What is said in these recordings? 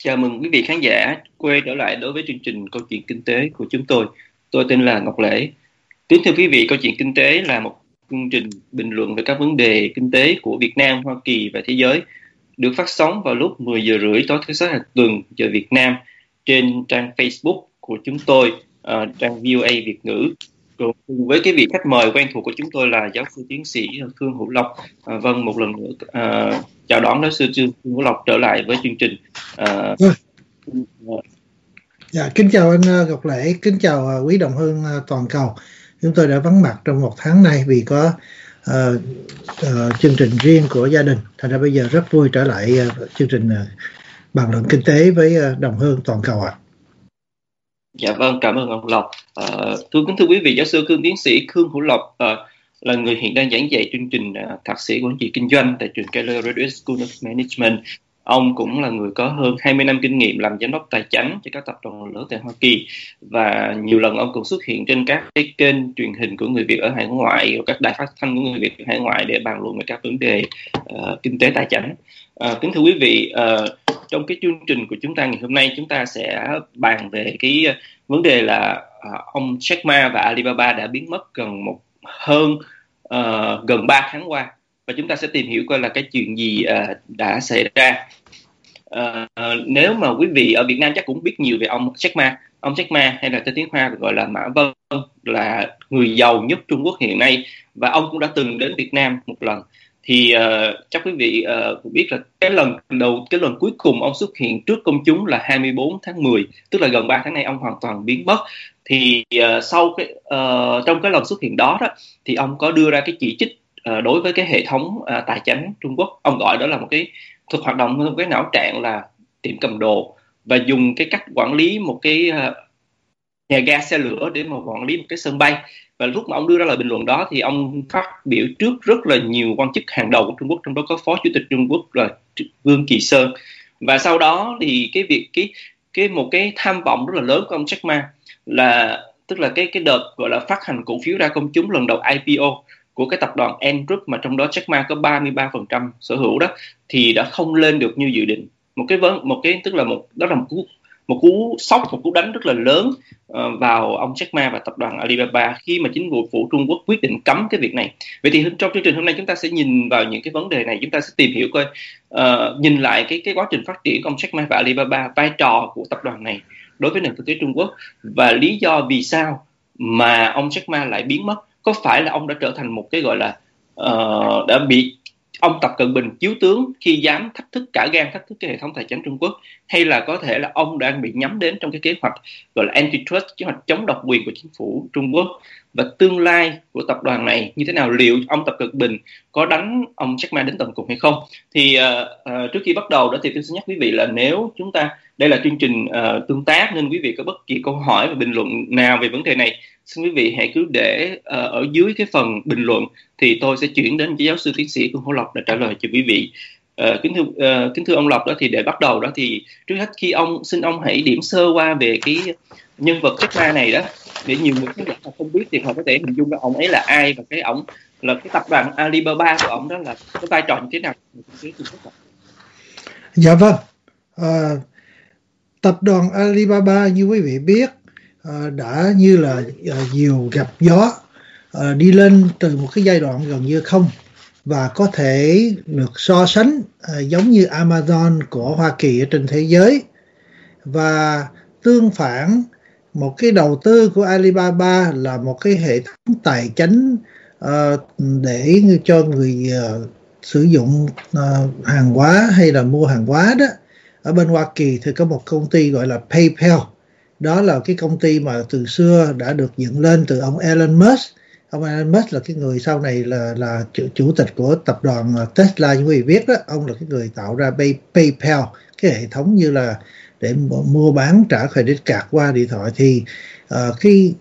Chào mừng quý vị khán giả quay trở lại đối với chương trình Câu chuyện Kinh tế của chúng tôi. Tôi tên là Ngọc Lễ. Kính thưa quý vị, Câu chuyện Kinh tế là một chương trình bình luận về các vấn đề kinh tế của Việt Nam, Hoa Kỳ và thế giới, được phát sóng vào lúc 10 giờ rưỡi tối thứ Sáu hàng tuần giờ Việt Nam trên trang Facebook của chúng tôi, trang VOA Việt ngữ. Cùng với cái vị khách mời quen thuộc của chúng tôi là giáo sư tiến sĩ Khương Hữu Lộc. Vâng, một lần nữa chào đón giáo sư Khương Hữu Lộc trở lại với chương trình. Dạ, kính chào anh Ngọc Lễ, kính chào quý đồng hương toàn cầu. Chúng tôi đã vắng mặt trong một tháng nay vì có chương trình riêng của gia đình. Thành ra bây giờ rất vui trở lại chương trình bàn luận kinh tế với đồng hương toàn cầu ạ. Dạ vâng, cảm ơn ông Lộc. Kính thưa quý vị, giáo sư tiến sĩ Khương Hữu Lộc là người hiện đang giảng dạy chương trình thạc sĩ quản trị kinh doanh tại trường Keller Graduate School of Management. Ông cũng là người có hơn 20 năm kinh nghiệm làm giám đốc tài chính cho các tập đoàn lớn tại Hoa Kỳ, và nhiều lần ông cũng xuất hiện trên các cái kênh truyền hình của người Việt ở hải ngoại, các đài phát thanh của người Việt ở hải ngoại để bàn luận về các vấn đề kinh tế tài chính. Kính thưa quý vị, trong cái chương trình của chúng ta ngày hôm nay, chúng ta sẽ bàn về cái vấn đề là ông Jack Ma và Alibaba đã biến mất gần 3 tháng qua, và chúng ta sẽ tìm hiểu coi là cái chuyện gì đã xảy ra. Nếu mà quý vị ở Việt Nam chắc cũng biết nhiều về ông Jack Ma. Ông Jack Ma, hay là tên tiếng Hoa gọi là Mã Vân, là người giàu nhất Trung Quốc hiện nay, và ông cũng đã từng đến Việt Nam một lần. Thì chắc quý vị cũng biết là cái lần cuối cùng ông xuất hiện trước công chúng là 24 tháng 10, tức là gần 3 tháng nay ông hoàn toàn biến mất. Thì trong cái lần xuất hiện đó thì ông có đưa ra cái chỉ trích đối với cái hệ thống tài chính Trung Quốc. Ông gọi đó là một cái hoạt động, một cái não trạng là tiệm cầm đồ, và dùng cái cách quản lý một cái nhà ga xe lửa để mà quản lý một cái sân bay. Và lúc mà ông đưa ra lời bình luận đó thì ông phát biểu trước rất là nhiều quan chức hàng đầu của Trung Quốc, trong đó có Phó Chủ tịch Trung Quốc là Vương Kỳ Sơn. Và sau đó thì một cái tham vọng rất là lớn của ông Jack Ma là, tức là cái đợt gọi là phát hành cổ phiếu ra công chúng lần đầu IPO của cái tập đoàn Ant Group, mà trong đó Jack Ma có 33% sở hữu đó, thì đã không lên được như dự định. Đó là một cú sốc, một cú đánh rất là lớn vào ông Jack Ma và tập đoàn Alibaba khi mà chính phủ Trung Quốc quyết định cấm cái việc này. Vậy thì trong chương trình hôm nay chúng ta sẽ nhìn vào những cái vấn đề này, chúng ta sẽ tìm hiểu coi nhìn lại cái quá trình phát triển của ông Jack Ma và Alibaba, vai trò của tập đoàn này đối với nền kinh tế Trung Quốc, và lý do vì sao mà ông Jack Ma lại biến mất. Có phải là ông đã trở thành một cái gọi là đã bị ông Tập Cận Bình chiếu tướng khi dám thách thức cái hệ thống tài chính Trung Quốc, hay là có thể là ông đang bị nhắm đến trong cái kế hoạch gọi là antitrust, kế hoạch chống độc quyền của chính phủ Trung Quốc, và tương lai của tập đoàn này như thế nào, liệu ông Tập Cận Bình có đánh ông Jack Ma đến tận cùng hay không. Thì trước khi bắt đầu đó thì tôi xin nhắc quý vị là nếu đây là chương trình tương tác, nên quý vị có bất kỳ câu hỏi và bình luận nào về vấn đề này, xin quý vị hãy cứ để ở dưới cái phần bình luận, thì tôi sẽ chuyển đến với giáo sư tiến sĩ Khương Hữu Lộc để trả lời cho quý vị. Kính thưa ông Lộc đó, thì để bắt đầu đó thì trước hết xin ông hãy điểm sơ qua về cái nhân vật Jack Ma này đó, để nhiều người không biết thì họ có thể hình dung ra ông ấy là ai, và cái tập đoàn Alibaba của ông đó là cái vai trò như thế nào. Dạ vâng, tập đoàn Alibaba như quý vị biết đã như là diều gặp gió, đi lên từ một cái giai đoạn gần như không, và có thể được so sánh giống như Amazon của Hoa Kỳ ở trên thế giới. Và tương phản, một cái đầu tư của Alibaba là một cái hệ thống tài chính để cho người sử dụng hàng hóa hay là mua hàng hóa đó. Ở bên Hoa Kỳ thì có một công ty gọi là PayPal. Đó là cái công ty mà từ xưa đã được dựng lên từ ông Elon Musk. Ông Elon Musk là cái người sau này là chủ tịch của tập đoàn Tesla như quý vị biết đó. Ông là cái người tạo ra PayPal, cái hệ thống như là để mua bán trả credit card qua điện thoại. Thì khi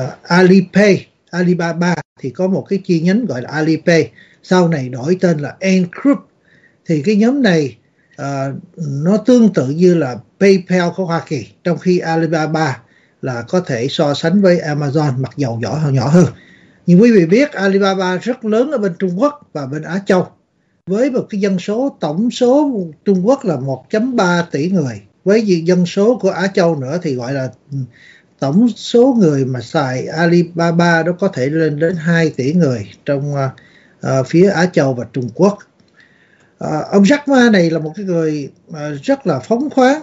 Alibaba thì có một cái chi nhánh gọi là Alipay, sau này đổi tên là Ant Group. Thì cái nhóm này nó tương tự như là PayPal của Hoa Kỳ, trong khi Alibaba là có thể so sánh với Amazon, mặc dầu nhỏ hơn. Nhưng quý vị biết Alibaba rất lớn ở bên Trung Quốc và bên Á Châu, với một cái dân số, tổng số Trung Quốc là 1.3 tỷ người, với dân số của Á Châu nữa thì gọi là tổng số người mà xài Alibaba đó có thể lên đến 2 tỷ người trong phía Á Châu và Trung Quốc. Ông Jack Ma này là một cái người rất là phóng khoáng.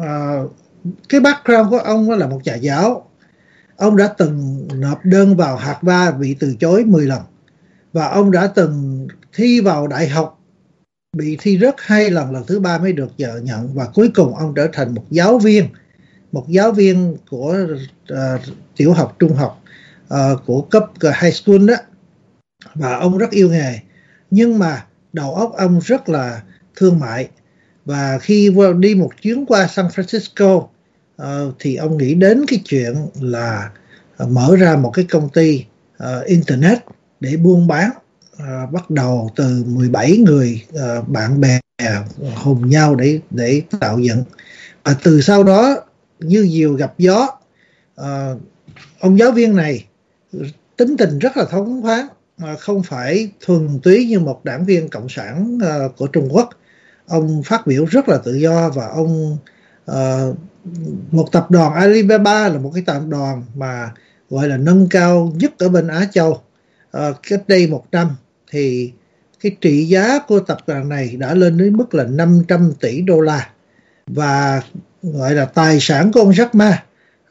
Cái background của ông là một nhà giáo. Ông đã từng nộp đơn vào Harvard bị từ chối 10 lần. Và ông đã từng thi vào đại học bị thi rớt 2 lần, lần thứ 3 mới được nhận. Và cuối cùng ông trở thành một giáo viên của tiểu học, trung học, của cấp high school đó. Và ông rất yêu nghề. Nhưng mà đầu óc ông rất là thương mại. Và khi đi một chuyến qua San Francisco thì ông nghĩ đến cái chuyện là mở ra một cái công ty internet để buôn bán, bắt đầu từ 17 người bạn bè hùng nhau để tạo dựng. Và từ sau đó như diều gặp gió, ông giáo viên này tính tình rất là phóng khoáng, mà không phải thuần túy như một đảng viên cộng sản của Trung Quốc. Ông phát biểu rất là tự do, và ông một tập đoàn Alibaba là một cái tập đoàn mà gọi là nâng cao nhất ở bên Á Châu. Cách đây 1 năm thì cái trị giá của tập đoàn này đã lên đến mức là 500 tỷ đô la. Và gọi là tài sản của ông Jack Ma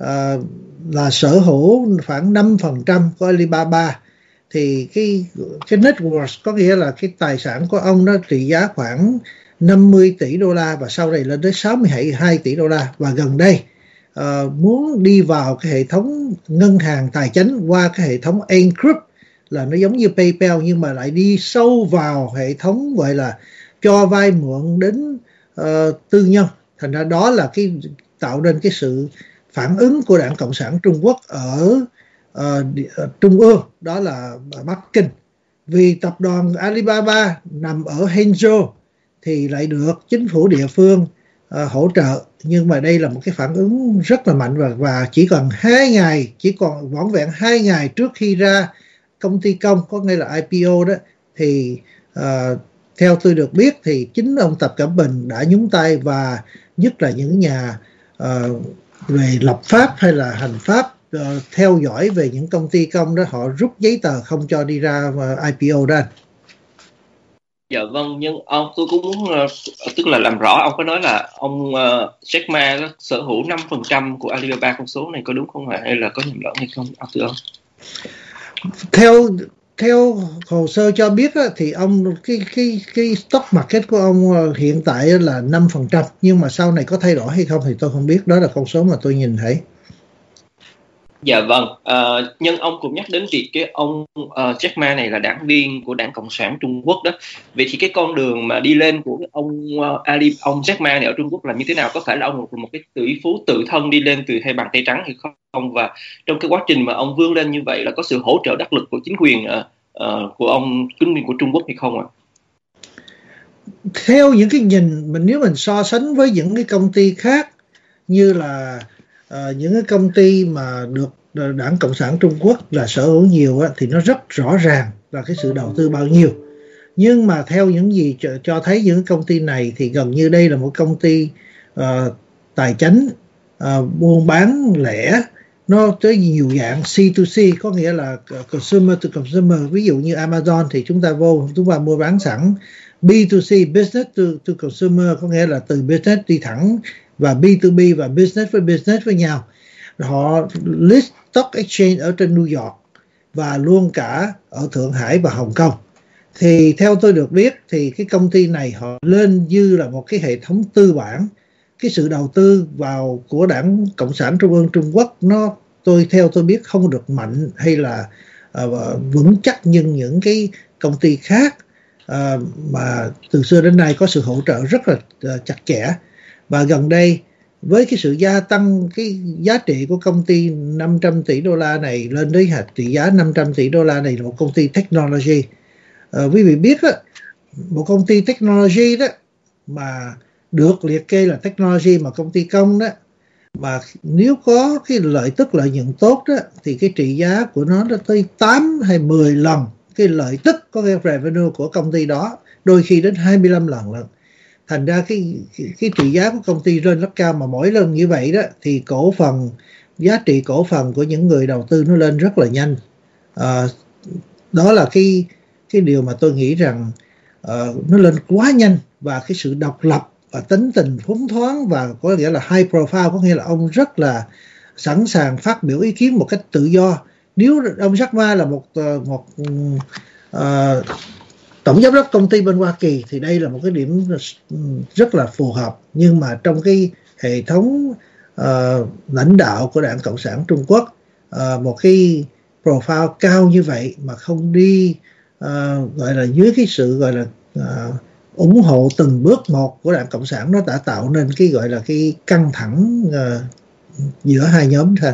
là sở hữu khoảng 5% của Alibaba. Thì cái net worth có nghĩa là cái tài sản của ông nó trị giá khoảng 50 tỷ đô la, và sau này lên tới 62 tỷ đô la. Và gần đây muốn đi vào cái hệ thống ngân hàng tài chính qua cái hệ thống Encrypt, là nó giống như PayPal nhưng mà lại đi sâu vào hệ thống gọi là cho vay mượn đến tư nhân. Thành ra đó là cái tạo nên cái sự phản ứng của Đảng Cộng sản Trung Quốc ở Trung ương, đó là Bắc Kinh. Vì tập đoàn Alibaba nằm ở Hangzhou thì lại được chính phủ địa phương hỗ trợ. Nhưng mà đây là một cái phản ứng rất là mạnh, và chỉ còn 2 ngày, chỉ còn vỏn vẹn 2 ngày trước khi ra công ty công, có nghĩa là IPO đó, thì theo tôi được biết thì chính ông Tập Cận Bình đã nhúng tay, và nhất là những nhà về lập pháp hay là hành pháp theo dõi về những công ty công đó, họ rút giấy tờ không cho đi ra IPO đó. Dạ vâng, nhưng tôi cũng muốn tức là làm rõ, ông có nói là ông Jack Ma sở hữu 5% của Alibaba, con số này có đúng không ạ, hay là có nhầm lẫn hay không, thưa ông? Theo hồ sơ cho biết thì ông cái stock market của ông hiện tại là 5%, nhưng mà sau này có thay đổi hay không thì tôi không biết. Đó là con số mà tôi nhìn thấy. Dạ vâng, nhưng ông cũng nhắc đến việc cái ông Jack Ma này là đảng viên của Đảng Cộng sản Trung Quốc đó. Vậy thì cái con đường mà đi lên của ông Jack Ma này ở Trung Quốc là như thế nào? Có phải là ông một cái tỷ phú tự thân đi lên từ hai bàn tay trắng hay không? Và trong cái quá trình mà ông vươn lên như vậy là có sự hỗ trợ đắc lực của chính quyền của ông, chính quyền của Trung Quốc hay không ạ? Theo những cái nhìn nếu mình so sánh với những cái công ty khác, như là những cái công ty mà được Đảng Cộng sản Trung Quốc là sở hữu nhiều thì nó rất rõ ràng là cái sự đầu tư bao nhiêu. Nhưng mà theo những gì cho thấy những công ty này thì gần như đây là một công ty tài chính buôn bán lẻ, nó tới nhiều dạng C2C, có nghĩa là consumer to consumer. Ví dụ như Amazon thì chúng ta mua bán sẵn. B2C, business to consumer, có nghĩa là từ business đi thẳng, và B2B và business với nhau. Họ list stock exchange ở trên New York và luôn cả ở Thượng Hải và Hồng Kông. Thì theo tôi được biết thì cái công ty này họ lên như là một cái hệ thống tư bản. Cái sự đầu tư vào của Đảng Cộng sản Trung ương Trung Quốc theo tôi biết không được mạnh hay là vững chắc như những cái công ty khác mà từ xưa đến nay có sự hỗ trợ rất là chặt chẽ. Và gần đây với cái sự gia tăng cái giá trị của công ty 500 tỷ đô la này lên đến trị giá 500 tỷ đô la này là một công ty technology. Quý vị biết đó, một công ty technology đó mà được liệt kê là technology mà công ty công đó, mà nếu có cái lợi nhuận tốt đó thì cái trị giá của nó tới 8 hay 10 lần cái lợi tức, có cái revenue của công ty đó, đôi khi đến 25 lần. thành ra cái trị giá của công ty lên rất cao, mà mỗi lần như vậy đó thì giá trị cổ phần của những người đầu tư nó lên rất là nhanh. Đó là cái điều mà tôi nghĩ rằng nó lên quá nhanh, và cái sự độc lập và tính tình phóng khoáng và có nghĩa là high profile, có nghĩa là ông rất là sẵn sàng phát biểu ý kiến một cách tự do. Nếu ông Jack Ma là một tổng giám đốc công ty bên Hoa Kỳ thì đây là một cái điểm rất là phù hợp, nhưng mà trong cái hệ thống lãnh đạo của Đảng Cộng sản Trung Quốc, một cái profile cao như vậy mà không đi gọi là dưới cái sự gọi là ủng hộ từng bước một của Đảng Cộng sản, nó đã tạo nên cái gọi là cái căng thẳng giữa hai nhóm thôi.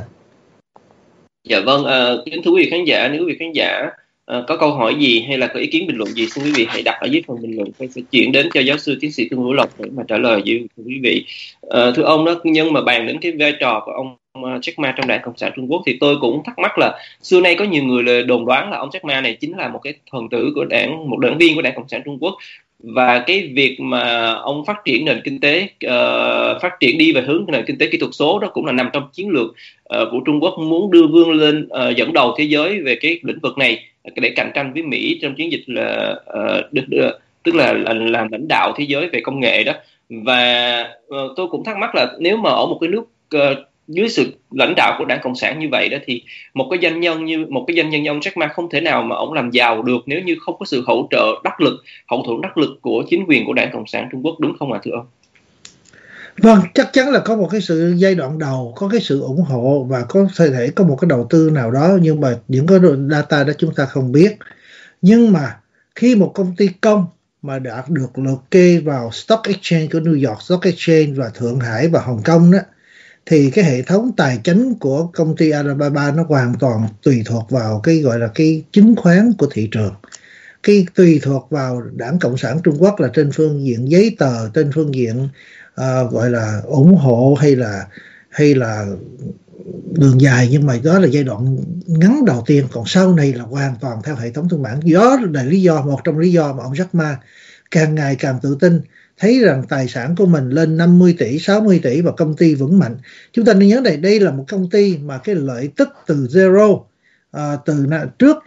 Dạ vâng, kính thưa quý vị khán giả, nếu quý vị khán giả có câu hỏi gì hay là có ý kiến bình luận gì, xin quý vị hãy đặt ở dưới phần bình luận. Tôi sẽ chuyển đến cho giáo sư tiến sĩ Trương Hữu Lộc để mà trả lời với quý vị. Thưa ông đó, nhưng mà bàn đến cái vai trò của ông Jack Ma trong Đảng Cộng sản Trung Quốc thì tôi cũng thắc mắc là xưa nay có nhiều người đồn đoán là ông Jack Ma này chính là một cái phần tử của một đảng viên của Đảng Cộng sản Trung Quốc, và cái việc mà ông phát triển nền kinh tế, phát triển đi về hướng nền kinh tế kỹ thuật số đó cũng là nằm trong chiến lược của Trung Quốc, muốn đưa vươn lên dẫn đầu thế giới về cái lĩnh vực này để cạnh tranh với Mỹ trong chiến dịch là tức là làm lãnh đạo thế giới về công nghệ đó. Và tôi cũng thắc mắc là nếu mà ở một cái nước dưới sự lãnh đạo của Đảng Cộng sản như vậy đó, thì một cái doanh nhân như ông Jack Ma không thể nào mà ông làm giàu được nếu như không có sự hỗ trợ hậu thuẫn đắc lực của chính quyền của Đảng Cộng sản Trung Quốc, đúng không ạ thưa ông? Vâng, chắc chắn là có một cái sự giai đoạn đầu, có cái sự ủng hộ và có thể có một cái đầu tư nào đó, nhưng mà những cái data đó chúng ta không biết. Nhưng mà khi một công ty công mà đã được liệt kê vào Stock Exchange của New York Stock Exchange và Thượng Hải và Hồng Kông đó, thì cái hệ thống tài chính của công ty Alibaba nó hoàn toàn tùy thuộc vào cái gọi là cái chứng khoán của thị trường. Cái tùy thuộc vào Đảng Cộng sản Trung Quốc là trên phương diện giấy tờ, trên phương diện gọi là ủng hộ hay là đường dài, nhưng mà đó là giai đoạn ngắn đầu tiên, còn sau này là hoàn toàn theo hệ thống thương mại. Đó là một trong lý do mà ông Jack Ma càng ngày càng tự tin, thấy rằng tài sản của mình lên 50 tỷ, 60 tỷ và công ty vững mạnh. Chúng ta nên nhớ đây là một công ty mà cái lợi tức từ zero, từ trước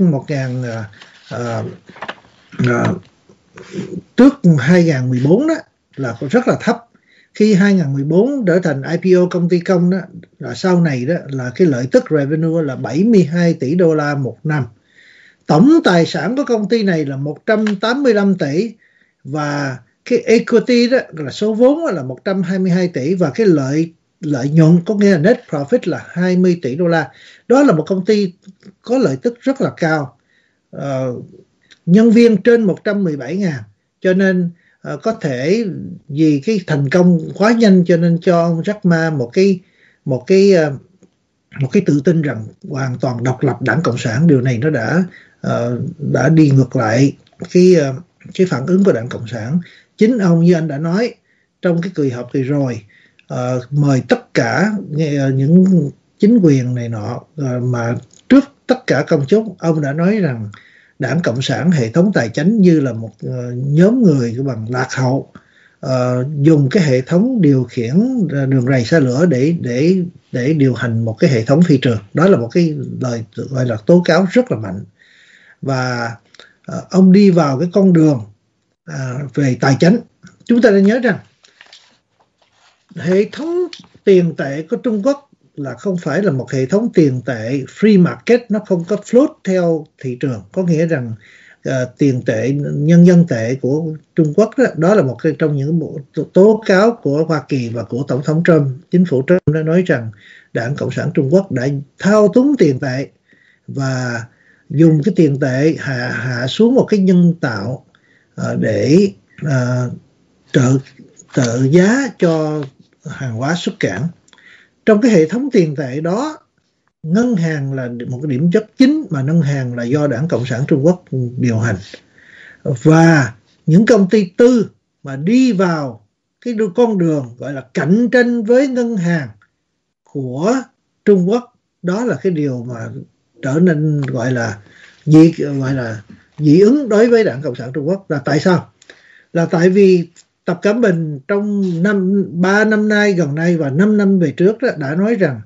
trước 2014 đó là rất là thấp. Khi 2014 trở thành IPO công ty công đó, là sau này đó là cái lợi tức revenue là 72 tỷ đô la một năm. Tổng tài sản của công ty này là 185 tỷ và cái equity đó là số vốn là 122 tỷ và cái lợi nhuận có nghĩa là net profit là 20 tỷ đô la. Đó là một công ty có lợi tức rất là cao. Nhân viên trên 117.000, cho nên có thể vì cái thành công quá nhanh cho nên cho ông Jack Ma một cái tự tin rằng hoàn toàn độc lập Đảng Cộng sản. Điều này nó đã đi ngược lại cái phản ứng của Đảng Cộng sản. Chính ông như anh đã nói trong cái kỳ họp rồi, mời tất cả những chính quyền này nọ, mà trước tất cả công chúng ông đã nói rằng Đảng Cộng sản hệ thống tài chính như là một nhóm người bằng lạc hậu, dùng cái hệ thống điều khiển đường ray xe lửa để điều hành một cái hệ thống phi trường. Đó là một cái lời gọi là tố cáo rất là mạnh. Và ông đi vào cái con đường về tài chính. Chúng ta nên nhớ rằng hệ thống tiền tệ của Trung Quốc là không phải là một hệ thống tiền tệ free market, nó không có float theo thị trường. Có nghĩa rằng tiền tệ, nhân dân tệ của Trung Quốc đó là một trong những tố cáo của Hoa Kỳ và của Tổng thống Trump. Chính phủ Trump đã nói rằng Đảng Cộng sản Trung Quốc đã thao túng tiền tệ và dùng cái tiền tệ hạ xuống một cái nhân tạo để trợ giá cho hàng hóa xuất cảng. Trong cái hệ thống tiền tệ đó, ngân hàng là một cái điểm chất chính, mà ngân hàng là do Đảng Cộng sản Trung Quốc điều hành. Và những công ty tư mà đi vào cái con đường gọi là cạnh tranh với ngân hàng của Trung Quốc, đó là cái điều mà trở nên gọi là dị ứng đối với Đảng Cộng sản Trung Quốc. Là tại sao? Là tại vì Tập Cận Bình trong 3 năm nay gần đây và 5 năm về trước đó, đã nói rằng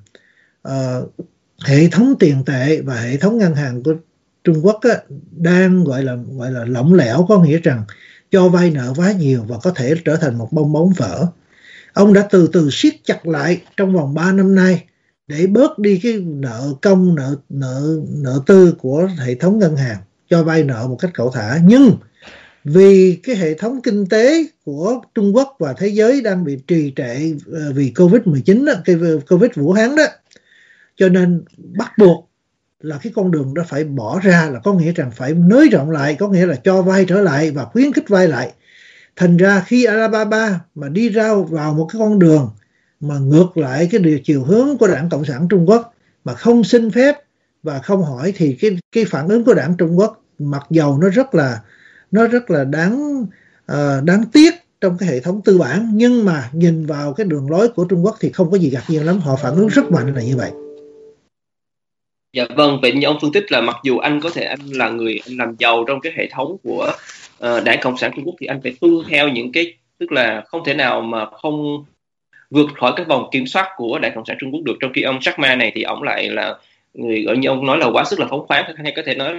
hệ thống tiền tệ và hệ thống ngân hàng của Trung Quốc á, đang gọi là lỏng lẻo, có nghĩa rằng cho vay nợ quá nhiều và có thể trở thành một bong bóng vỡ. Ông đã từ từ siết chặt lại trong vòng 3 năm nay để bớt đi cái nợ công, nợ tư của hệ thống ngân hàng, cho vay nợ một cách cẩu thả. Nhưng vì cái hệ thống kinh tế của Trung Quốc và thế giới đang bị trì trệ vì Covid-19 đó, cái Covid Vũ Hán đó, cho nên bắt buộc là cái con đường đó phải bỏ ra, là có nghĩa rằng phải nới rộng lại, có nghĩa là cho vay trở lại và khuyến khích vay lại. Thành ra khi Alibaba mà đi ra vào một cái con đường mà ngược lại cái chiều hướng của Đảng Cộng sản Trung Quốc mà không xin phép và không hỏi, thì cái phản ứng của Đảng Trung Quốc mặc dầu nó rất là đáng tiếc trong cái hệ thống tư bản, nhưng mà nhìn vào cái đường lối của Trung Quốc thì không có gì ngạc nhiên lắm, họ phản ứng rất mạnh là như vậy. Dạ vâng, vậy như ông phân tích là mặc dù anh là người anh làm giàu trong cái hệ thống của Đảng Cộng sản Trung Quốc, thì anh phải tuân theo những cái, tức là không thể nào mà không vượt khỏi cái vòng kiểm soát của Đảng Cộng sản Trung Quốc được. Trong khi ông Jack Ma này thì ông lại là người, như ông nói là quá sức là phóng khoáng, hay có thể nói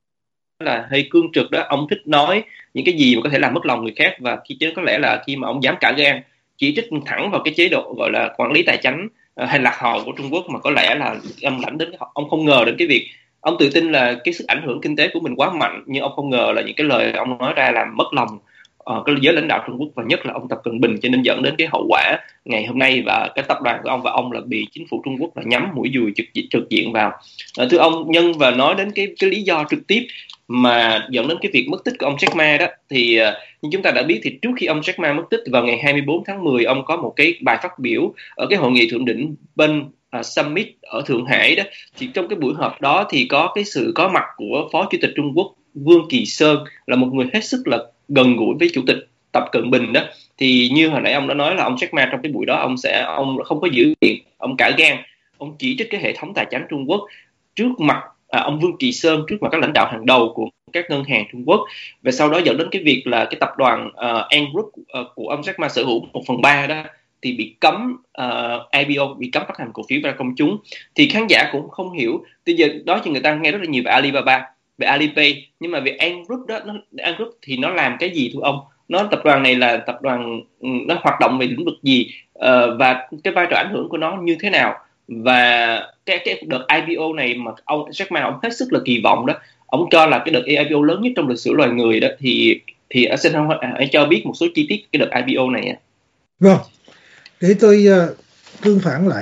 là hơi cương trực đó. Ông thích nói những cái gì mà có thể làm mất lòng người khác, và có lẽ là khi mà ông dám cả gan chỉ trích thẳng vào cái chế độ gọi là quản lý tài chính hay lạc hậu của Trung Quốc, mà có lẽ là ông lãnh đến, ông không ngờ đến cái việc ông tự tin là cái sức ảnh hưởng kinh tế của mình quá mạnh, nhưng ông không ngờ là những cái lời ông nói ra làm mất lòng cái giới lãnh đạo Trung Quốc, và nhất là ông Tập Cận Bình, cho nên dẫn đến cái hậu quả ngày hôm nay. Và cái tập đoàn của ông và ông là bị chính phủ Trung Quốc là nhắm mũi dùi trực diện vào. Thưa ông Nhân, và nói đến cái lý do trực tiếp mà dẫn đến cái việc mất tích của ông Jack Ma đó, thì như chúng ta đã biết thì trước khi ông Jack Ma mất tích vào ngày 24 tháng 10, ông có một cái bài phát biểu ở cái hội nghị thượng đỉnh bên Summit ở Thượng Hải đó. Thì trong cái buổi họp đó thì có cái sự có mặt của Phó Chủ tịch Trung Quốc Vương Kỳ Sơn, là một người hết sức là gần gũi với Chủ tịch Tập Cận Bình đó. Thì như hồi nãy ông đã nói là ông Jack Ma trong cái buổi đó ông không có giữ miệng, ông cả gan, ông chỉ trích cái hệ thống tài chính Trung Quốc trước mặt ông Vương Kỳ Sơn, trước mặt các lãnh đạo hàng đầu của các ngân hàng Trung Quốc. Và sau đó dẫn đến cái việc là cái tập đoàn Ant Group của ông Jack Ma sở hữu 1/3 đó thì bị cấm IPO, bị cấm phát hành cổ phiếu ra công chúng. Thì khán giả cũng không hiểu, bây giờ đó thì người ta nghe rất là nhiều về Alibaba, về Alipay, nhưng mà về Ant Group đó, Ant Group thì nó làm cái gì thưa ông? Tập đoàn này là tập đoàn, nó hoạt động về lĩnh vực gì, và cái vai trò ảnh hưởng của nó như thế nào? Và cái đợt IPO này mà ông Jack Ma ông hết sức là kỳ vọng đó, ông cho là cái đợt IPO lớn nhất trong lịch sử loài người đó, thì xin hãy cho biết một số chi tiết cái đợt IPO này. Vâng, để tôi tương phản lại.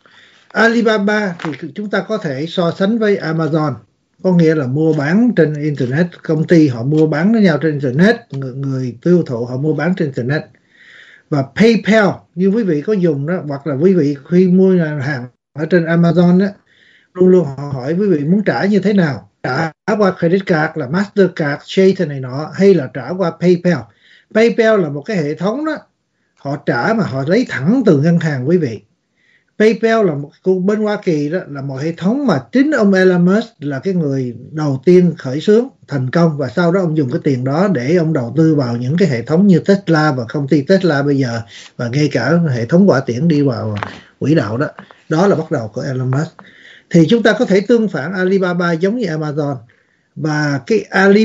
Alibaba thì chúng ta có thể so sánh với Amazon, có nghĩa là mua bán trên Internet, công ty họ mua bán với nhau trên Internet, người tiêu thụ họ mua bán trên Internet. Và PayPal, như quý vị có dùng đó, hoặc là quý vị khi mua hàng ở trên Amazon đó, luôn luôn họ hỏi quý vị muốn trả như thế nào, trả qua credit card là Mastercard, Chase này nọ, hay là trả qua PayPal. PayPal là một cái hệ thống đó, họ trả mà họ lấy thẳng từ ngân hàng quý vị. PayPal là một bên Hoa Kỳ đó, là một hệ thống mà chính ông Elon Musk là cái người đầu tiên khởi xướng thành công, và sau đó ông dùng cái tiền đó để ông đầu tư vào những cái hệ thống như Tesla và công ty Tesla bây giờ, và ngay cả hệ thống hỏa tiễn đi vào quỹ đạo đó. Đó là bắt đầu của Elon Musk. Thì chúng ta có thể tương phản Alibaba giống như Amazon. Và cái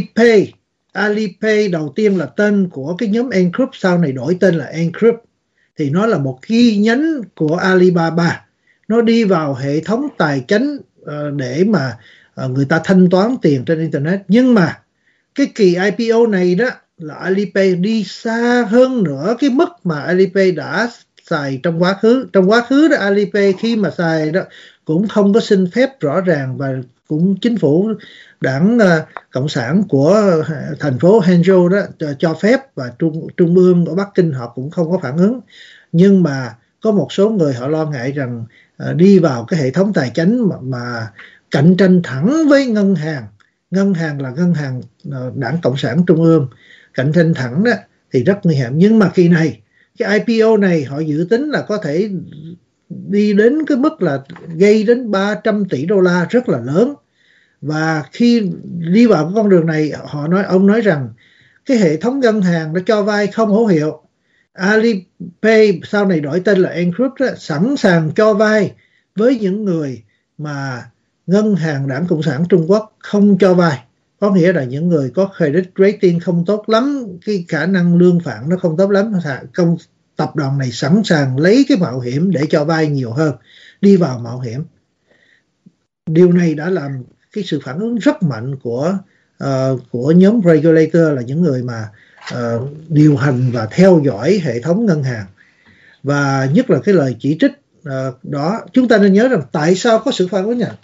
Alipay đầu tiên là tên của cái nhóm Ant Group, sau này đổi tên là Ant Group. Thì nó là một chi nhánh của Alibaba. Nó đi vào hệ thống tài chính để mà người ta thanh toán tiền trên Internet. Nhưng mà cái kỳ IPO này đó là Alipay đi xa hơn nữa cái mức mà Alipay đã xài trong quá khứ. Trong quá khứ đó, Alipay khi mà xài đó cũng không có xin phép rõ ràng, và cũng chính phủ Đảng Cộng sản của thành phố Hangzhou đó cho phép, và trung ương ở Bắc Kinh họ cũng không có phản ứng. Nhưng mà có một số người họ lo ngại rằng đi vào cái hệ thống tài chính mà cạnh tranh thẳng với ngân hàng là ngân hàng Đảng Cộng sản Trung ương, cạnh tranh thẳng đó thì rất nguy hiểm. Nhưng mà kỳ này cái IPO này họ dự tính là có thể đi đến cái mức là gây đến 300 tỷ đô la, rất là lớn. Và khi đi vào cái con đường này, ông nói rằng cái hệ thống ngân hàng nó cho vay không hữu hiệu, Alipay sau này đổi tên là Ncrypt đó, sẵn sàng cho vay với những người mà ngân hàng Đảng Cộng sản Trung Quốc không cho vay. Có nghĩa là những người có credit rating không tốt lắm, cái khả năng lương phản nó không tốt lắm, tập đoàn này sẵn sàng lấy cái mạo hiểm để cho vay nhiều hơn, đi vào mạo hiểm. Điều này đã làm cái sự phản ứng rất mạnh của nhóm regulator, là những người mà điều hành và theo dõi hệ thống ngân hàng. Và nhất là cái lời chỉ trích đó, chúng ta nên nhớ rằng tại sao có sự phản ứng này.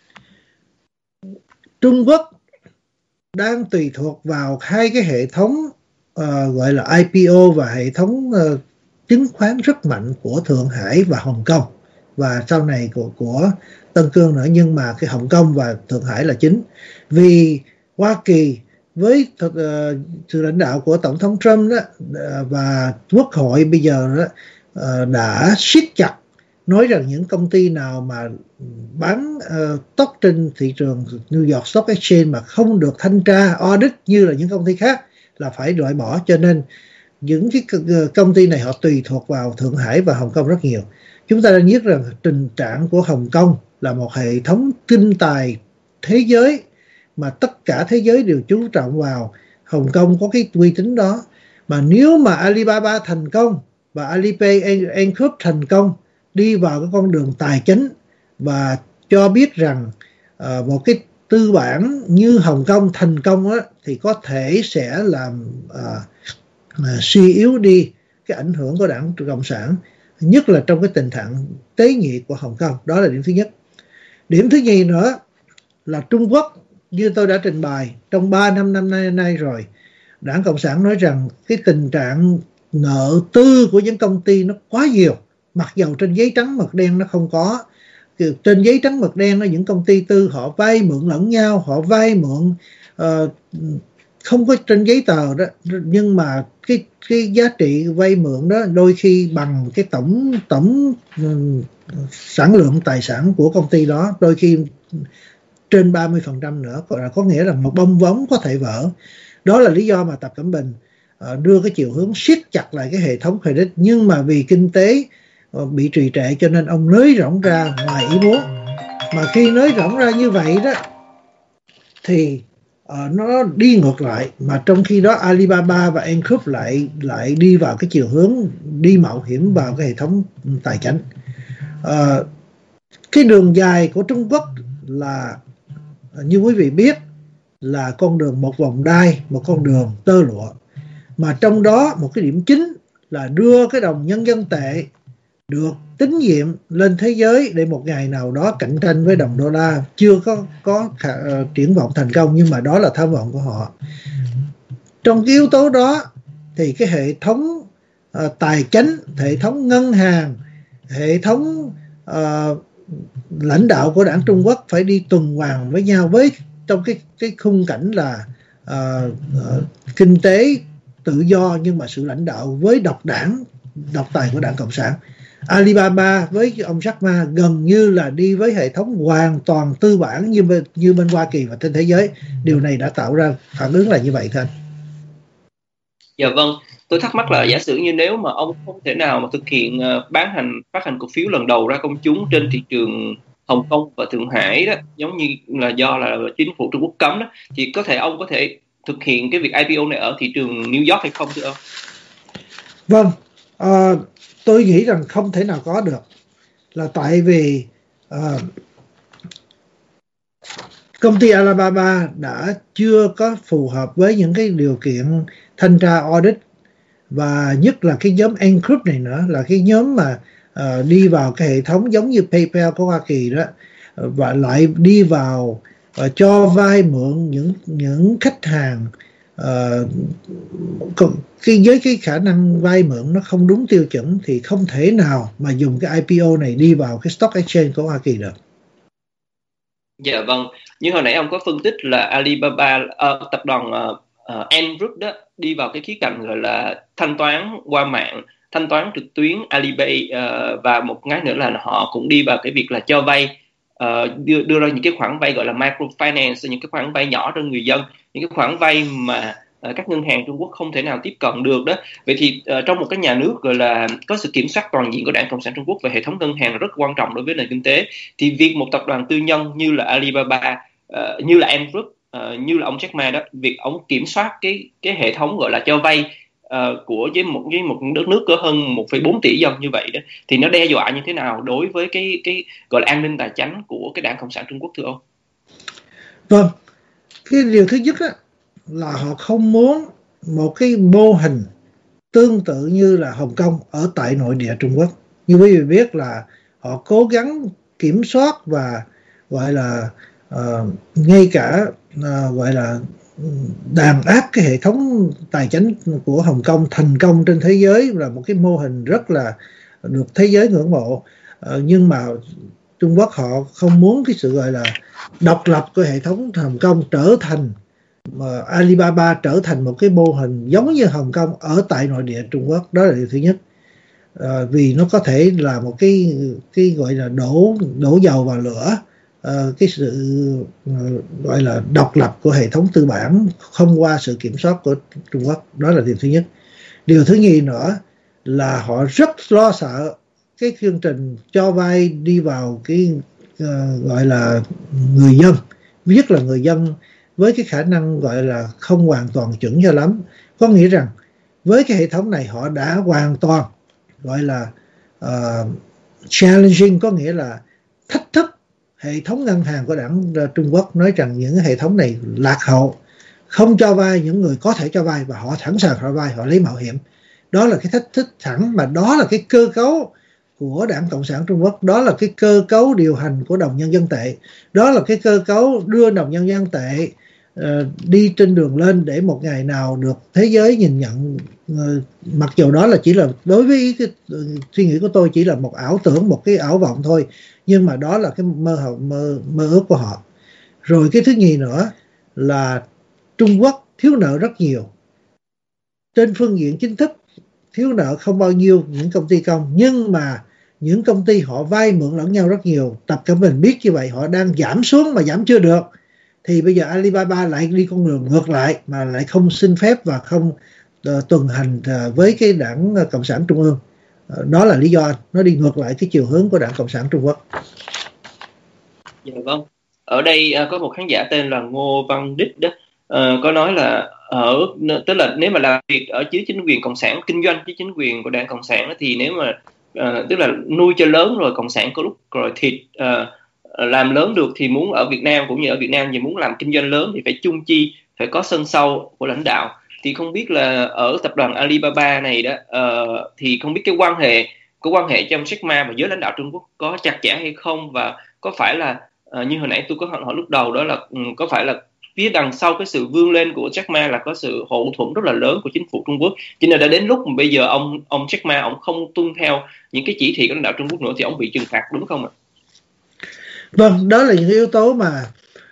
Trung Quốc đang tùy thuộc vào hai cái hệ thống gọi là IPO và hệ thống chứng khoán rất mạnh của Thượng Hải và Hồng Kông, và sau này của Tân Cương nữa, nhưng mà cái Hồng Kông và Thượng Hải là chính. Vì Hoa Kỳ với sự lãnh đạo của Tổng thống Trump đó, và Quốc hội bây giờ đó, đã siết chặt, nói rằng những công ty nào mà bán stock trên thị trường New York Stock Exchange mà không được thanh tra audit như là những công ty khác là phải loại bỏ. Cho nên những cái công ty này họ tùy thuộc vào Thượng Hải và Hồng Kông rất nhiều. Chúng ta đã biết rằng tình trạng của Hồng Kông là một hệ thống kinh tài thế giới mà tất cả thế giới đều chú trọng vào. Hồng Kông có cái uy tín đó, mà nếu mà Alibaba thành công và Alipay Encrypt thành công, đi vào cái con đường tài chính và cho biết rằng một cái tư bản như Hồng Kông thành công á, thì có thể sẽ làm suy yếu đi cái ảnh hưởng của Đảng Cộng sản, nhất là trong cái tình trạng tế nhị của Hồng Kông. Đó là điểm thứ nhất. Điểm thứ nhì nữa là Trung Quốc, như tôi đã trình bày trong 3 năm nay rồi, Đảng Cộng sản nói rằng cái tình trạng nợ tư của những công ty nó quá nhiều, mặc dầu trên giấy trắng mực đen nó không có. Trên giấy trắng mực đen, những công ty tư họ vay mượn lẫn nhau, họ vay mượn không có trên giấy tờ đó, nhưng mà cái giá trị vay mượn đó đôi khi bằng cái tổng sản lượng tài sản của công ty đó, đôi khi trên 30% nữa, có nghĩa là một bong bóng có thể vỡ. Đó là lý do mà Tập Cận Bình đưa cái chiều hướng siết chặt lại cái hệ thống credit, nhưng mà vì kinh tế bị trì trệ cho nên ông nới rộng ra ngoài ý muốn. Mà khi nới rộng ra như vậy đó thì nó đi ngược lại, mà trong khi đó Alibaba và Encrypt lại đi vào cái chiều hướng đi mạo hiểm vào cái hệ thống tài chính. Cái đường dài của Trung Quốc là như quý vị biết là con đường một vòng đai, một con đường tơ lụa, mà trong đó một cái điểm chính là đưa cái đồng nhân dân tệ được tín nhiệm lên thế giới để một ngày nào đó cạnh tranh với đồng đô la. Chưa có triển vọng thành công, nhưng mà đó là tham vọng của họ. Trong cái yếu tố đó thì cái hệ thống tài chính, hệ thống ngân hàng, hệ thống lãnh đạo của Đảng Trung Quốc phải đi tuần hoàn với nhau, với trong cái khung cảnh là kinh tế tự do nhưng mà sự lãnh đạo với độc tài của Đảng Cộng sản. Alibaba với ông Jack Ma gần như là đi với hệ thống hoàn toàn tư bản như bên Hoa Kỳ và trên thế giới. Điều này đã tạo ra phản ứng là như vậy thôi. Dạ vâng, tôi thắc mắc là giả sử như nếu mà ông không thể nào mà thực hiện phát hành cổ phiếu lần đầu ra công chúng trên thị trường Hồng Kông và Thượng Hải đó, giống như là do là chính phủ Trung Quốc cấm đó, thì ông có thể thực hiện cái việc IPO này ở thị trường New York hay không thưa ông? Vâng, tôi nghĩ rằng không thể nào có được, là tại vì công ty Alibaba đã chưa có phù hợp với những cái điều kiện thanh tra audit, và nhất là cái nhóm Encrypt này nữa, là cái nhóm mà đi vào cái hệ thống giống như PayPal của Hoa Kỳ đó, và lại đi vào cho vay mượn những khách hàng với cái khả năng vay mượn nó không đúng tiêu chuẩn, thì không thể nào mà dùng cái IPO này đi vào cái Stock Exchange của Hoa Kỳ được. Dạ vâng, như hồi nãy ông có phân tích là Alibaba, tập đoàn Ant Group đó đi vào cái khía cạnh gọi là thanh toán qua mạng, thanh toán trực tuyến Alipay, và một cái nữa là họ cũng đi vào cái việc là cho vay, đưa ra những cái khoản vay gọi là microfinance, những cái khoản vay nhỏ cho người dân, những cái khoản vay mà các ngân hàng Trung Quốc không thể nào tiếp cận được đó. Vậy thì trong một cái nhà nước gọi là có sự kiểm soát toàn diện của Đảng Cộng sản Trung Quốc về hệ thống ngân hàng là rất quan trọng đối với nền kinh tế, thì việc một tập đoàn tư nhân như là Alibaba, như là Ant Group, như là ông Jack Ma đó, việc ông kiểm soát cái hệ thống gọi là cho vay của với một đất nước có hơn 1,4 tỷ dân như vậy đó, thì nó đe dọa như thế nào đối với cái gọi là an ninh tài chính của cái Đảng Cộng sản Trung Quốc, thưa ông? Vâng, cái điều thứ nhất là họ không muốn một cái mô hình tương tự như là Hồng Kông ở tại nội địa Trung Quốc. Như quý vị biết là họ cố gắng kiểm soát và gọi là ngay cả gọi là đàn áp cái hệ thống tài chính của Hồng Kông thành công trên thế giới, là một cái mô hình rất là được thế giới ngưỡng mộ. Nhưng mà Trung Quốc họ không muốn cái sự gọi là độc lập của hệ thống Hồng Kông trở thành, mà Alibaba trở thành một cái mô hình giống như Hồng Kông ở tại nội địa Trung Quốc. Đó là điều thứ nhất. Vì nó có thể là một cái gọi là đổ dầu vào lửa cái sự gọi là độc lập của hệ thống tư bản không qua sự kiểm soát của Trung Quốc. Đó là điều thứ nhất. Điều thứ nhì nữa là họ rất lo sợ cái chương trình cho vay đi vào cái gọi là người dân, nhất là người dân với cái khả năng gọi là không hoàn toàn chuẩn cho lắm. Có nghĩa rằng với cái hệ thống này họ đã hoàn toàn gọi là challenging, có nghĩa là thách thức hệ thống ngân hàng của Đảng Trung Quốc, nói rằng những hệ thống này lạc hậu, không cho vay những người có thể cho vay, và họ sẵn sàng cho vay, họ lấy mạo hiểm. Đó là cái thách thức thẳng, mà đó là cái cơ cấu của Đảng Cộng sản Trung Quốc, đó là cái cơ cấu điều hành của đồng nhân dân tệ, đó là cái cơ cấu đưa đồng nhân dân tệ đi trên đường lên để một ngày nào được thế giới nhìn nhận. Mặc dù đó là chỉ là đối với cái suy nghĩ của tôi chỉ là một ảo tưởng, một cái ảo vọng thôi, nhưng mà đó là cái mơ ước của họ. Rồi cái thứ nhì nữa là Trung Quốc thiếu nợ rất nhiều. Trên phương diện chính thức thiếu nợ không bao nhiêu những công ty công, nhưng mà những công ty họ vay mượn lẫn nhau rất nhiều. Tập Cận Bình biết như vậy, họ đang giảm xuống mà giảm chưa được. Thì bây giờ Alibaba lại đi con đường ngược lại, mà lại không xin phép và không tuần hành với cái Đảng Cộng sản Trung ương. Đó là lý do nó đi ngược lại cái chiều hướng của Đảng Cộng sản Trung Quốc. Dạ vâng. Ở đây có một khán giả tên là Ngô Văn Đích đó, có nói là tức là nếu mà làm việc ở dưới chính quyền cộng sản, kinh doanh với chính quyền của Đảng Cộng sản đó, thì nếu mà tức là nuôi cho lớn rồi cộng sản có lúc rồi thịt làm lớn được, thì muốn ở Việt Nam cũng như ở Việt Nam thì muốn làm kinh doanh lớn thì phải chung chi, phải có sân sau của lãnh đạo. Thì không biết là ở tập đoàn Alibaba này đó, thì không biết cái quan hệ trong Jack Ma và giới lãnh đạo Trung Quốc có chặt chẽ hay không, và có phải là như hồi nãy tôi có hỏi lúc đầu đó là có phải là phía đằng sau cái sự vươn lên của Jack Ma là có sự hậu thuẫn rất là lớn của chính phủ Trung Quốc, cho nên đã đến lúc mà bây giờ ông Jack Ma ông không tuân theo những cái chỉ thị của lãnh đạo Trung Quốc nữa thì ông bị trừng phạt, đúng không ạ? Vâng, đó là những yếu tố mà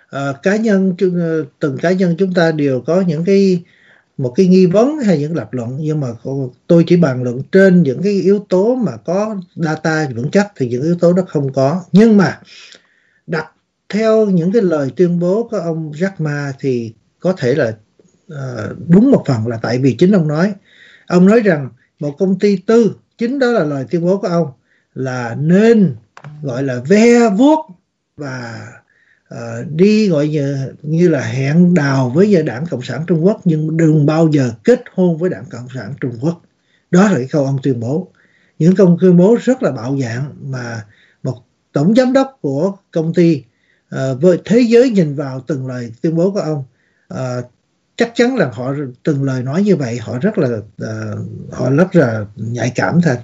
từng cá nhân chúng ta đều có những một cái nghi vấn hay những lập luận, nhưng mà tôi chỉ bàn luận trên những cái yếu tố mà có data vững chắc, thì những yếu tố đó không có. Nhưng mà đặt theo những cái lời tuyên bố của ông Jack Ma thì có thể là đúng một phần, là tại vì chính ông nói rằng một công ty tư, chính đó là lời tuyên bố của ông, là nên gọi là ve vuốt và đi gọi như là hẹn đào với Đảng Cộng sản Trung Quốc, nhưng đừng bao giờ kết hôn với Đảng Cộng sản Trung Quốc. Đó là cái câu ông tuyên bố. Những câu tuyên bố rất là bạo dạn, mà một tổng giám đốc của công ty với thế giới nhìn vào từng lời tuyên bố của ông, chắc chắn là họ từng lời nói như vậy họ rất là nhạy cảm thôi.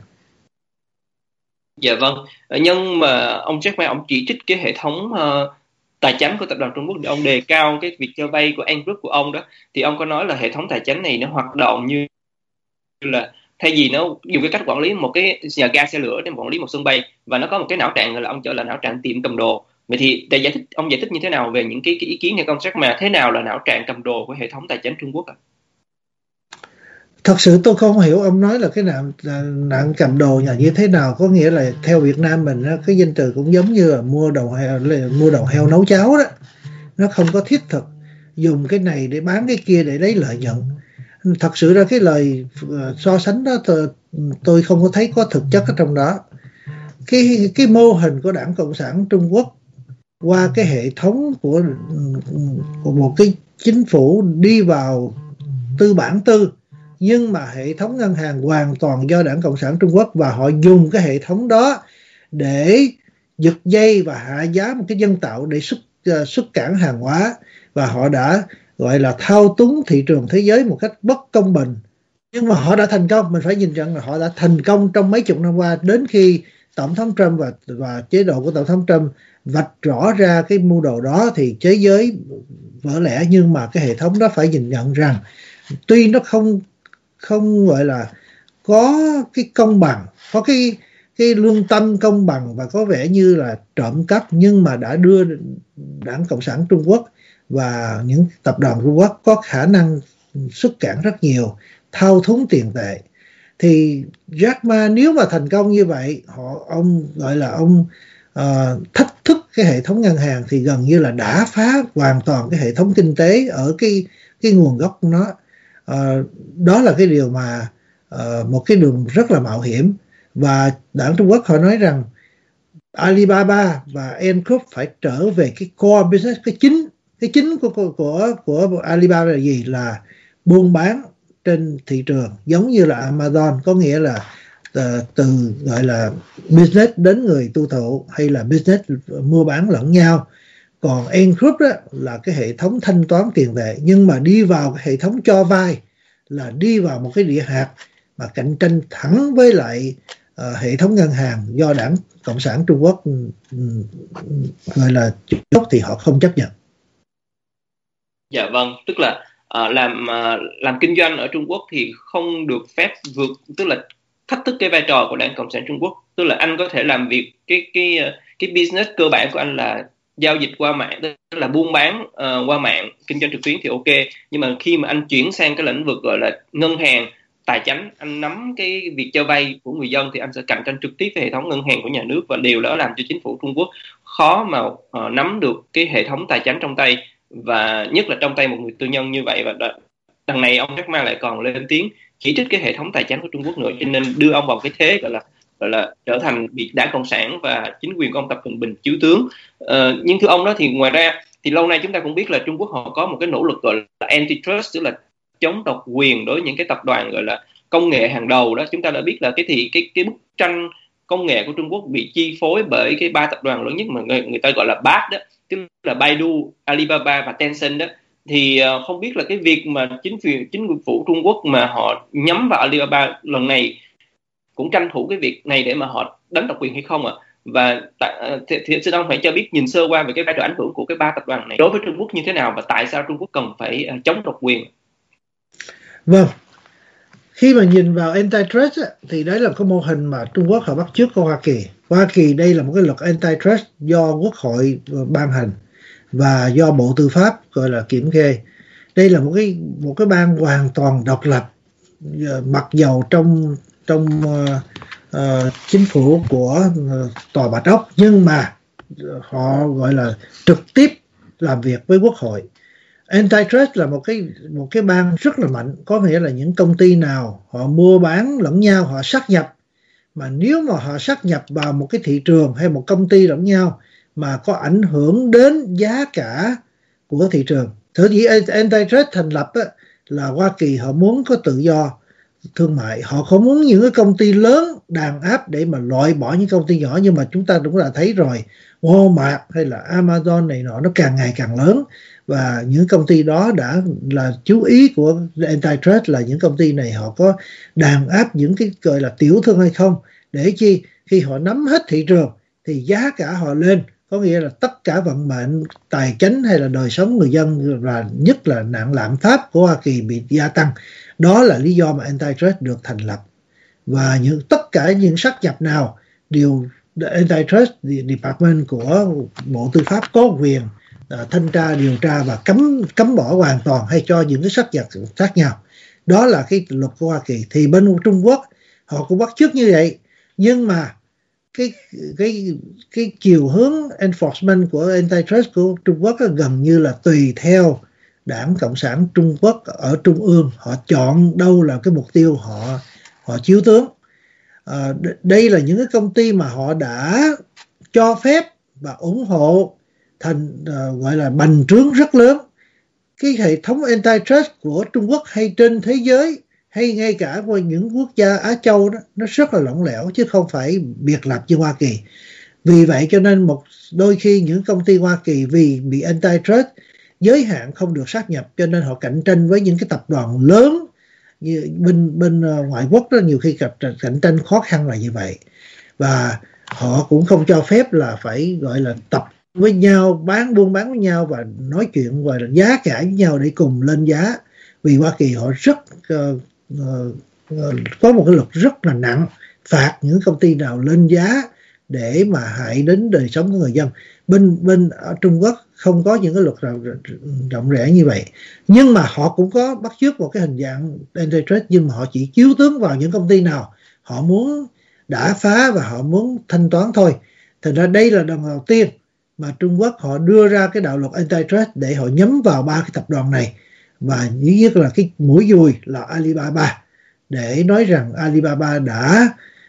Dạ vâng. Nhưng mà ông Jack Ma ông chỉ trích cái hệ thống tài chính của tập đoàn Trung Quốc để ông đề cao cái việc cho vay của Ant Group của ông đó, thì ông có nói là hệ thống tài chính này nó hoạt động như là thay vì nó dùng cái cách quản lý một cái nhà ga xe lửa để quản lý một sân bay, và nó có một cái não trạng, là ông trở lại não trạng tiệm cầm đồ. Vậy thì ông giải thích như thế nào về những cái ý kiến này công Jack Ma, thế nào là não trạng cầm đồ của hệ thống tài chính Trung Quốc ạ? Thật sự tôi không hiểu ông nói là cái nạn cầm đồ là như thế nào. Có nghĩa là theo Việt Nam mình cái danh từ cũng giống như là mua đầu heo nấu cháo đó, nó không có thiết thực. dùng cái này để bán cái kia để lấy lợi nhuận. Thật sự ra cái lời so sánh đó tôi không có thấy có thực chất ở trong đó. Cái mô hình của Đảng Cộng sản Trung Quốc qua cái hệ thống của một cái chính phủ đi vào tư bản tư, nhưng mà hệ thống ngân hàng hoàn toàn do Đảng Cộng sản Trung Quốc, và họ dùng cái hệ thống đó để giật dây và hạ giá một cái nhân tạo để xuất cảng hàng hóa, và họ đã gọi là thao túng thị trường thế giới một cách bất công bình. Nhưng mà họ đã thành công, mình phải nhìn nhận là họ đã thành công trong mấy chục năm qua, đến khi Tổng thống Trump và chế độ của Tổng thống Trump vạch rõ ra cái mưu đồ đó thì thế giới vỡ lẽ. Nhưng mà cái hệ thống đó phải nhìn nhận rằng tuy nó không gọi là có cái công bằng, có cái lương tâm công bằng và có vẻ như là trộm cắp, nhưng mà đã đưa Đảng Cộng sản Trung Quốc và những tập đoàn Trung Quốc có khả năng xuất cảng rất nhiều, thao túng tiền tệ. Thì Jack Ma nếu mà thành công như vậy, ông gọi là ông thách thức cái hệ thống ngân hàng, thì gần như là đã phá hoàn toàn cái hệ thống kinh tế ở cái nguồn gốc của nó. Đó là cái điều mà một cái đường rất là mạo hiểm. Và Đảng Trung Quốc họ nói rằng Alibaba và Ant Group phải trở về cái core business, cái chính của Alibaba là gì? Là buôn bán trên thị trường, giống như là Amazon, có nghĩa là từ gọi là business đến người tiêu thụ, hay là business mua bán lẫn nhau. Còn Ant Group đó là cái hệ thống thanh toán tiền tệ, nhưng mà đi vào cái hệ thống cho vay, là đi vào một cái địa hạt mà cạnh tranh thẳng với lại hệ thống ngân hàng do Đảng Cộng sản Trung Quốc gọi là chốt, thì họ không chấp nhận. Dạ vâng, tức là làm kinh doanh ở Trung Quốc thì không được phép vượt, tức là thách thức cái vai trò của Đảng Cộng sản Trung Quốc. Tức là anh có thể làm việc cái business cơ bản của anh là giao dịch qua mạng, tức là buôn bán qua mạng, kinh doanh trực tuyến thì ok. Nhưng mà khi mà anh chuyển sang cái lĩnh vực gọi là ngân hàng, tài chính, anh nắm cái việc cho vay của người dân, thì anh sẽ cạnh tranh trực tiếp với hệ thống ngân hàng của nhà nước, và điều đó làm cho chính phủ Trung Quốc khó mà nắm được cái hệ thống tài chính trong tay, và nhất là trong tay một người tư nhân như vậy. Và đằng này ông Jack Ma lại còn lên tiếng chỉ trích cái hệ thống tài chính của Trung Quốc nữa, cho nên đưa ông vào cái thế gọi là trở thành bị Đảng Cộng sản và chính quyền của ông Tập Cận Bình chiếu tướng. Nhưng thưa ông đó, thì ngoài ra thì lâu nay chúng ta cũng biết là Trung Quốc họ có một cái nỗ lực gọi là antitrust, tức là chống độc quyền đối với những cái tập đoàn gọi là công nghệ hàng đầu đó. Chúng ta đã biết là cái bức tranh công nghệ của Trung Quốc bị chi phối bởi cái 3 tập đoàn lớn nhất mà người ta gọi là BAT đó, tức là Baidu, Alibaba và Tencent đó. Thì không biết là cái việc mà chính phủ Trung Quốc mà họ nhắm vào Alibaba lần này cũng tranh thủ cái việc này để mà họ đánh độc quyền hay không ạ? Và thì xin ông hãy cho biết nhìn sơ qua về cái vai trò ảnh hưởng của cái 3 tập đoàn này đối với Trung Quốc như thế nào, và tại sao Trung Quốc cần phải chống độc quyền? Vâng, khi mà nhìn vào antitrust thì đấy là cái mô hình mà Trung Quốc họ bắt chước của Hoa Kỳ. Hoa Kỳ đây là một cái luật antitrust do Quốc hội ban hành và do Bộ Tư pháp gọi là kiểm kê. Đây là một cái ban hoàn toàn độc lập, mặc dầu trong chính phủ của Tòa Bạch Ốc, nhưng mà họ gọi là trực tiếp làm việc với Quốc hội. Antitrust là một cái ban rất là mạnh, có nghĩa là những công ty nào họ mua bán lẫn nhau, họ sát nhập, mà nếu mà họ sát nhập vào một cái thị trường hay một công ty lẫn nhau mà có ảnh hưởng đến giá cả của thị trường. Thử dĩ antitrust thành lập là Hoa Kỳ họ muốn có tự do thương mại, họ không muốn những cái công ty lớn đàn áp để mà loại bỏ những công ty nhỏ. Nhưng mà chúng ta cũng đã thấy rồi, Walmart hay là Amazon này nọ nó càng ngày càng lớn, và những công ty đó đã là chú ý của antitrust là những công ty này họ có đàn áp những cái gọi là tiểu thương hay không, để chi khi họ nắm hết thị trường thì giá cả họ lên, có nghĩa là tất cả vận mệnh tài chính hay là đời sống người dân, và nhất là nạn lạm phát của Hoa Kỳ bị gia tăng. Đó là lý do mà antitrust được thành lập. Và tất cả những sát nhập nào đều antitrust department của Bộ Tư pháp có quyền thanh tra, điều tra và cấm bỏ hoàn toàn hay cho những cái sát nhập khác nhau. Đó là cái luật của Hoa Kỳ. Thì bên Trung Quốc họ cũng bắt chước như vậy, nhưng mà cái chiều hướng enforcement của antitrust của Trung Quốc gần như là tùy theo Đảng Cộng sản Trung Quốc ở Trung ương họ chọn đâu là cái mục tiêu họ chiếu tướng. Đây là những cái công ty mà họ đã cho phép và ủng hộ thành gọi là bành trướng rất lớn. Cái hệ thống antitrust của Trung Quốc hay trên thế giới hay ngay cả với những quốc gia Á Châu đó, nó rất là lỏng lẻo chứ không phải biệt lập như Hoa Kỳ. Vì vậy cho nên đôi khi những công ty Hoa Kỳ vì bị antitrust giới hạn không được sát nhập, cho nên họ cạnh tranh với những cái tập đoàn lớn như bên ngoại quốc đó, nhiều khi cạnh tranh khó khăn là như vậy. Và họ cũng không cho phép là phải gọi là tập với nhau, buôn bán với nhau và nói chuyện và giá cả với nhau để cùng lên giá. Vì Hoa Kỳ họ rất có một cái luật rất là nặng, phạt những công ty nào lên giá để mà hại đến đời sống của người dân. Bên ở Trung Quốc không có những cái luật rộng rãi như vậy, nhưng mà họ cũng có bắt chước một cái hình dạng antitrust, nhưng mà họ chỉ chiếu tướng vào những công ty nào họ muốn đả phá và họ muốn thanh toán thôi. Thành ra đây là lần đầu tiên mà Trung Quốc họ đưa ra cái đạo luật antitrust để họ nhắm vào ba cái tập đoàn này, và duy nhất là cái mũi dùi là Alibaba, để nói rằng Alibaba đã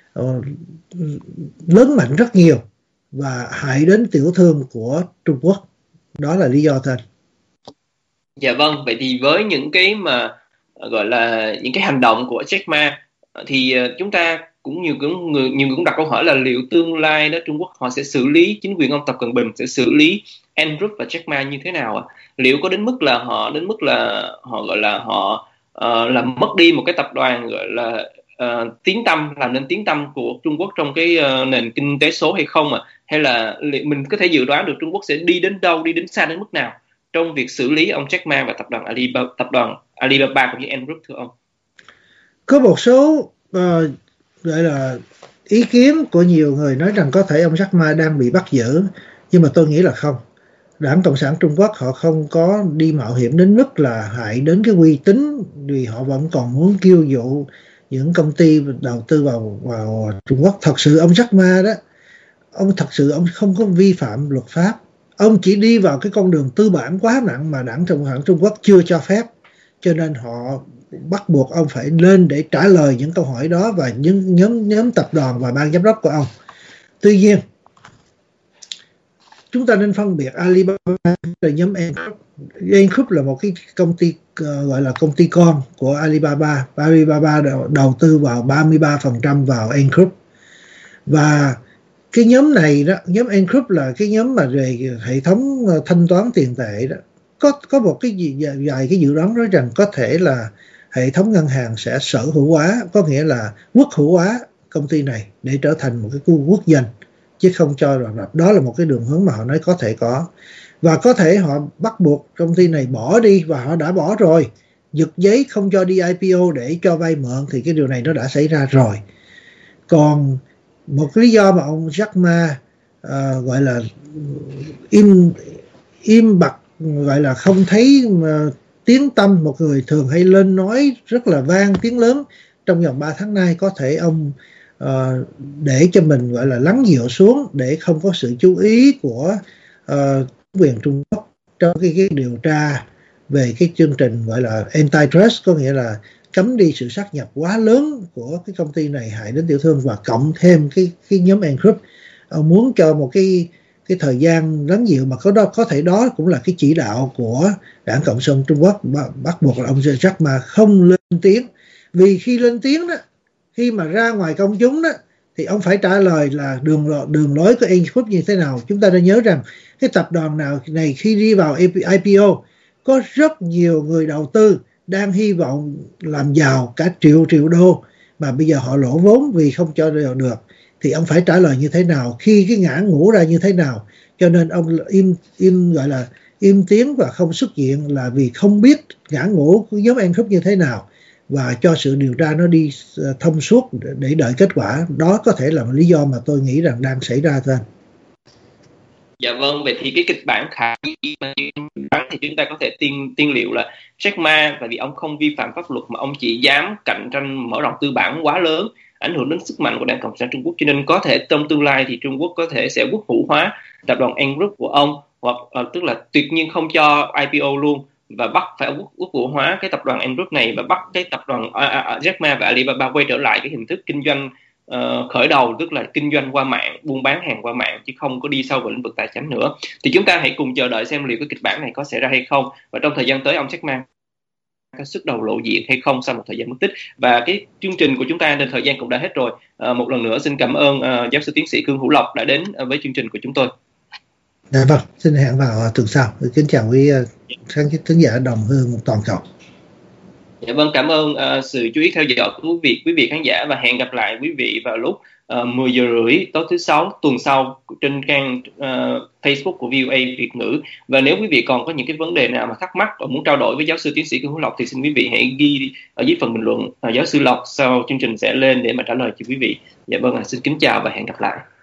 lớn mạnh rất nhiều và hại đến tiểu thương của Trung Quốc. Đó là lý do thôi. Dạ vâng, vậy thì với những cái mà gọi là những cái hành động của Jack Ma thì chúng ta cũng nhiều người cũng đặt câu hỏi là liệu tương lai đó Trung Quốc họ sẽ xử lý, chính quyền ông Tập Cận Bình sẽ xử lý Ant Group và Jack Ma như thế nào ạ? Liệu có đến mức là họ gọi là họ làm mất đi một cái tập đoàn gọi là làm nên tiếng tăm của Trung Quốc trong cái nền kinh tế số hay không ạ? Hay là mình có thể dự đoán được Trung Quốc sẽ đi đến đâu, đi đến xa đến mức nào trong việc xử lý ông Jack Ma và tập đoàn Alibaba cũng như Ant Group, thưa ông? Có một số gọi là ý kiến của nhiều người nói rằng có thể ông Jack Ma đang bị bắt giữ, nhưng mà tôi nghĩ là không. Đảng Cộng sản Trung Quốc họ không có đi mạo hiểm đến mức là hại đến cái uy tín, vì họ vẫn còn muốn kêu dụ những công ty đầu tư vào Trung Quốc. Thật sự ông Jack Ma đó, ông không có vi phạm luật pháp, ông chỉ đi vào cái con đường tư bản quá nặng mà Đảng Cộng sản Trung Quốc chưa cho phép, cho nên họ bắt buộc ông phải lên để trả lời những câu hỏi đó và những nhóm tập đoàn và ban giám đốc của ông. Tuy nhiên chúng ta nên phân biệt Alibaba và nhóm Ant Group. Ant Group là một cái công ty gọi là công ty con của Alibaba. Alibaba đầu tư vào 33% vào Ant Group. Và cái nhóm này đó, nhóm Ant Group là cái nhóm mà về hệ thống thanh toán tiền tệ đó, có một cái vài cái dự đoán nói rằng có thể là hệ thống ngân hàng sẽ sở hữu hóa, có nghĩa là quốc hữu hóa công ty này để trở thành một cái khu quốc doanh, chứ không cho rằng đó là một cái đường hướng mà họ nói có thể có. Và có thể họ bắt buộc công ty này bỏ đi, và họ đã bỏ rồi, giật giấy không cho đi IPO để cho vay mượn, thì cái điều này nó đã xảy ra rồi. Còn một cái lý do mà ông Jack Ma gọi là im bặt, gọi là không thấy mà tiếng tăm, một người thường hay lên nói rất là vang tiếng lớn trong vòng 3 tháng nay, có thể ông để cho mình gọi là lắng dịu xuống để không có sự chú ý của quyền Trung Quốc trong cái điều tra về cái chương trình gọi là antitrust, có nghĩa là cấm đi sự sát nhập quá lớn của cái công ty này hại đến tiểu thương, và cộng thêm cái nhóm Ant Group. Ông muốn cho một cái thời gian lắng dịu, mà có thể đó cũng là cái chỉ đạo của Đảng Cộng sản Trung Quốc, bắt buộc là ông Jack Ma không lên tiếng. Vì khi lên tiếng đó, khi mà ra ngoài công chúng đó, thì ông phải trả lời là đường lối của Ant Group như thế nào. Chúng ta đã nhớ rằng cái tập đoàn này khi đi vào IPO có rất nhiều người đầu tư đang hy vọng làm giàu cả triệu đô, mà bây giờ họ lỗ vốn vì không cho được, thì ông phải trả lời như thế nào khi cái ngã ngũ ra như thế nào. Cho nên ông gọi là im tiếng và không xuất hiện là vì không biết ngã ngũ của nhóm Ant Group như thế nào, và cho sự điều tra nó đi thông suốt để đợi kết quả. Đó có thể là một lý do mà tôi nghĩ rằng đang xảy ra thôi. Dạ vâng, vậy thì cái kịch bản khả dĩ mà thì chúng ta có thể tiên liệu là Jack Ma, tại vì ông không vi phạm pháp luật mà ông chỉ dám cạnh tranh mở rộng tư bản quá lớn, ảnh hưởng đến sức mạnh của Đảng Cộng sản Trung Quốc, cho nên có thể trong tương lai thì Trung Quốc có thể sẽ quốc hữu hóa tập đoàn Ant Group của ông, hoặc tức là tuyệt nhiên không cho IPO luôn, và bắt phải quốc vụ hóa cái tập đoàn Ant Group này, và bắt cái tập đoàn Jack Ma và Alibaba quay trở lại cái hình thức kinh doanh khởi đầu, tức là kinh doanh qua mạng, buôn bán hàng qua mạng, chứ không có đi sâu vào lĩnh vực tài chính nữa. Thì chúng ta hãy cùng chờ đợi xem liệu cái kịch bản này có xảy ra hay không, và trong thời gian tới ông Jack Ma có sức đầu lộ diện hay không sau một thời gian mất tích. Và cái chương trình của chúng ta nên thời gian cũng đã hết rồi. Một lần nữa xin cảm ơn giáo sư tiến sĩ Khương Hữu Lộc đã đến với chương trình của chúng tôi. Dạ vâng, xin hẹn vào tuần sau. Kính chào quý khán giả đồng hương toàn cầu. Dạ vâng, cảm ơn sự chú ý theo dõi của quý vị khán giả, và hẹn gặp lại quý vị vào lúc 10 giờ rưỡi tối thứ Sáu tuần sau trên trang Facebook của VOA Việt ngữ. Và nếu quý vị còn có những cái vấn đề nào mà thắc mắc và muốn trao đổi với giáo sư tiến sĩ Khương Hữu Lộc thì xin quý vị hãy ghi ở dưới phần bình luận. Giáo sư Lộc sau chương trình sẽ lên để mà trả lời cho quý vị. Dạ vâng, xin kính chào và hẹn gặp lại.